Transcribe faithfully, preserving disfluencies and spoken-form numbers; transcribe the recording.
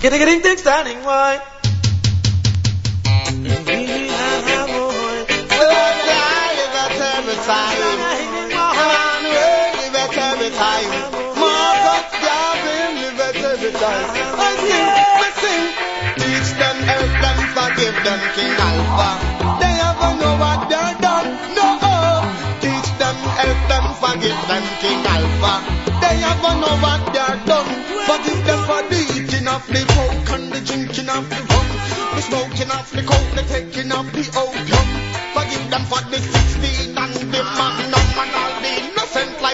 Getting getting things standing why. Teach them, help them, forgive them, King Alpha. They ever know what they're done. No, teach them, help them, forgive them, King Alpha. They ever know what they're done. Forgive them for the eating of the coke and the drinking of the rum, the smoking of the coke, the taking of the oath.